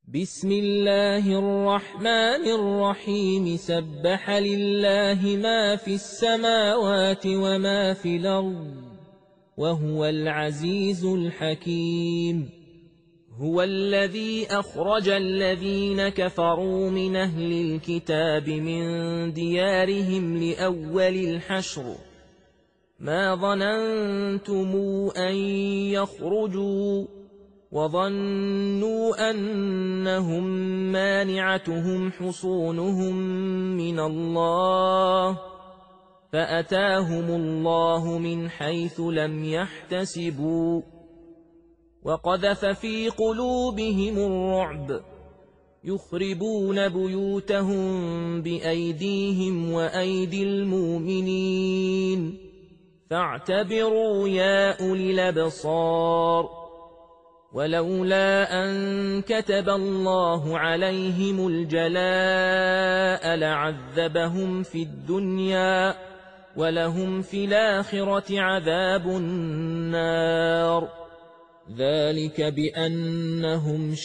بسم الله الرحمن الرحيم سبح لله ما في السماوات وما في الأرض وهو العزيز الحكيم. هو الذي أخرج الذين كفروا من أهل الكتاب من ديارهم لأول الحشر ما ظننتم أن يخرجوا وظنوا أنهم مانعتهم حصونهم من الله فأتاهم الله من حيث لم يحتسبوا وقذف في قلوبهم الرعب يخربون بيوتهم بأيديهم وأيدي المؤمنين فاعتبروا يا أولي الأبصار. ولولا أن كتب الله عليهم الجلاء لعذبهم في الدنيا ولهم في الآخرة عذاب النار ذلك بأنهم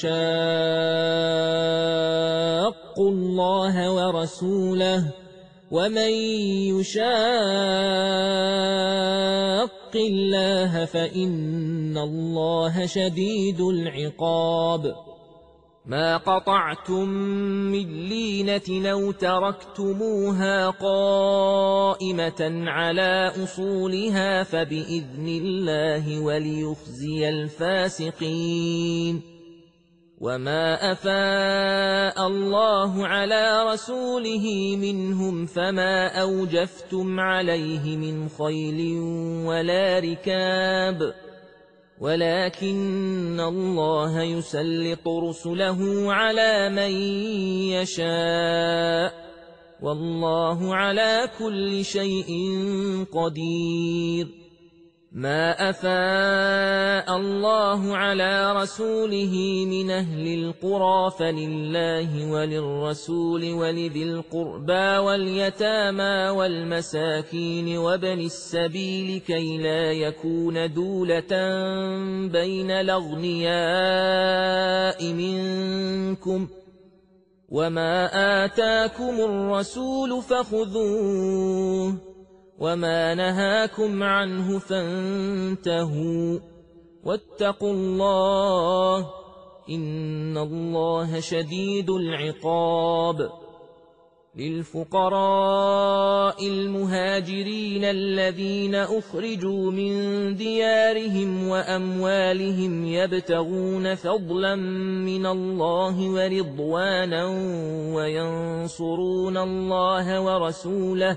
شاقوا الله ورسوله ومن يشاق الله فإن الله شديد العقاب. ما قطعتم من لينة أو تركتموها قائمة على أصولها فبإذن الله وليخزي الفاسقين. وما أفاء الله على رسوله منهم فما أوجفتم عليه من خيل ولا ركاب ولكن الله يسلط رسله على من يشاء والله على كل شيء قدير. ما أفاء الله على رسوله من أهل القرى فلله وللرسول ولذي القربى واليتامى والمساكين وابن السبيل كي لا يكون دولة بين الأغنياء منكم وما آتاكم الرسول فخذوه وما نهاكم عنه فانتهوا واتقوا الله إن الله شديد العقاب. للفقراء المهاجرين الذين أخرجوا من ديارهم وأموالهم يبتغون فضلا من الله ورضوانا وينصرون الله ورسوله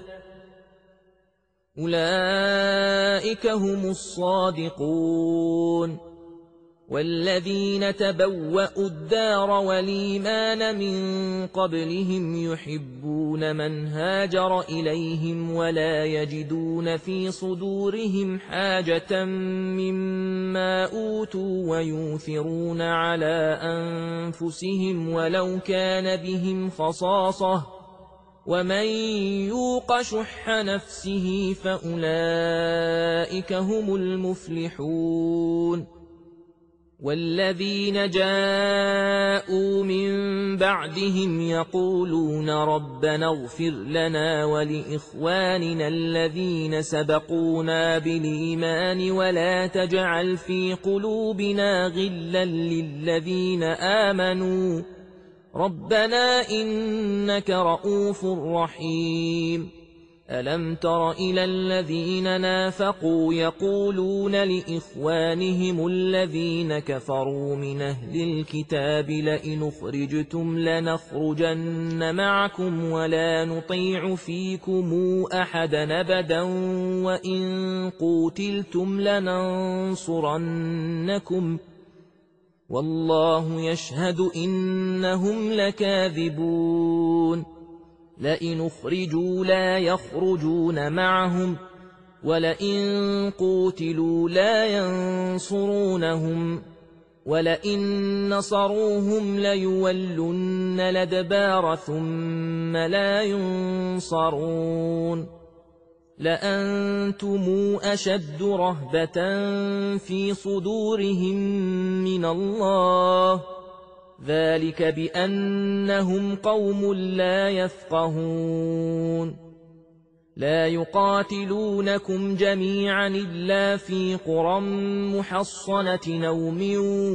أولئك هم الصادقون. والذين تبوأوا الدار والإيمان من قبلهم يحبون من هاجر إليهم ولا يجدون في صدورهم حاجة مما أوتوا ويؤثرون على أنفسهم ولو كان بهم خصاصة ومن يوق شح نفسه فأولئك هم المفلحون. والذين جاءوا من بعدهم يقولون ربنا اغفر لنا ولإخواننا الذين سبقونا بالإيمان ولا تجعل في قلوبنا غلا للذين آمنوا ربنا إنك رؤوف رحيم. ألم تر إلى الذين نافقوا يقولون لإخوانهم الذين كفروا من أهل الكتاب لئن أخرجتم لنخرجن معكم ولا نطيع فيكم أحدا أبدا وإن قوتلتم لننصرنكم والله يشهد إنهم لكاذبون. لئن أخرجوا لا يخرجون معهم ولئن قوتلوا لا ينصرونهم ولئن نصروهم ليولن الأدبار ثم لا ينصرون. لأنتم أشد رهبة في صدورهم من الله ذلك بأنهم قوم لا يفقهون لا يقاتلونكم جميعا إلا في قرى محصنة أو من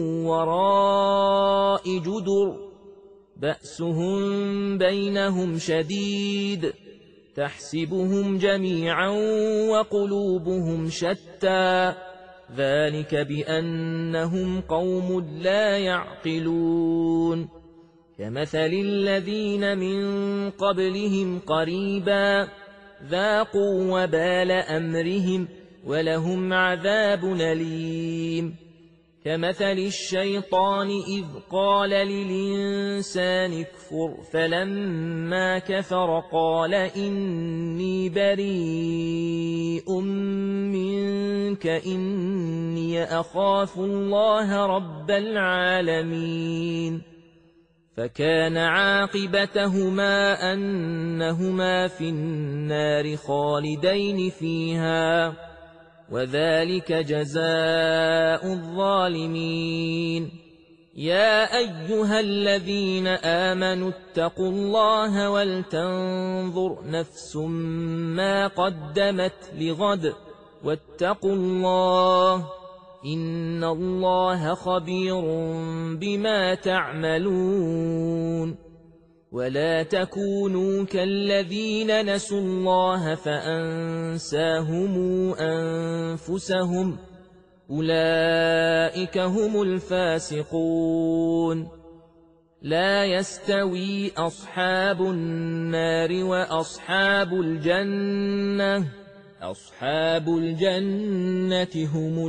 وراء جدر بأسهم بينهم شديد تحسبهم جميعا وقلوبهم شتى ذلك بأنهم قوم لا يعقلون كمثل الذين من قبلهم قريبا ذاقوا وبال أمرهم ولهم عذاب أليم كمثل الشيطان إذ قال للإنسان اكفر فلما كفر قال إني بريء منك إني أخاف الله رب العالمين فكان عاقبتهما أنهما في النار خالدين فيها وذلك جزاء الظالمين يا أيها الذين آمنوا اتقوا الله ولتنظر نفس ما قدمت لغد واتقوا الله إن الله خبير بما تعملون ولا تكونوا كالذين نسوا الله فأنساهم أنفسهم أولئك هم الفاسقون لا يستوي أصحاب النار وأصحاب الجنة أصحاب الجنة هم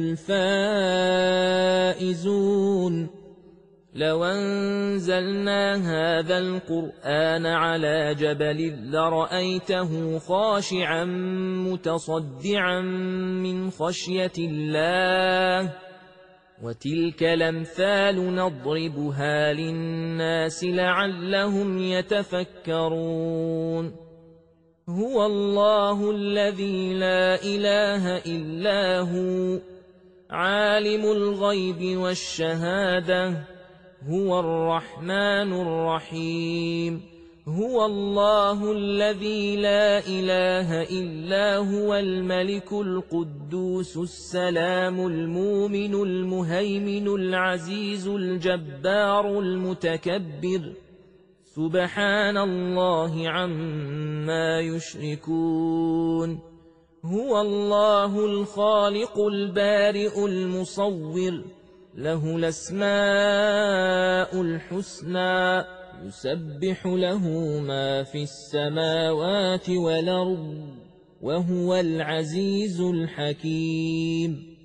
الفائزون لو أنزلنا هذا القرآن على جبل لرأيته خاشعا متصدعا من خشية الله وتلك الأمثال نضربها للناس لعلهم يتفكرون هو الله الذي لا إله إلا هو عالم الغيب والشهادة هو الرحمن الرحيم هو الله الذي لا إله إلا هو الملك القدوس السلام المؤمن المهيمن العزيز الجبار المتكبر سبحان الله عما يشركون هو الله الخالق البارئ المصور له الأسماء الحسنى يسبح له ما في السماوات والأرض وهو العزيز الحكيم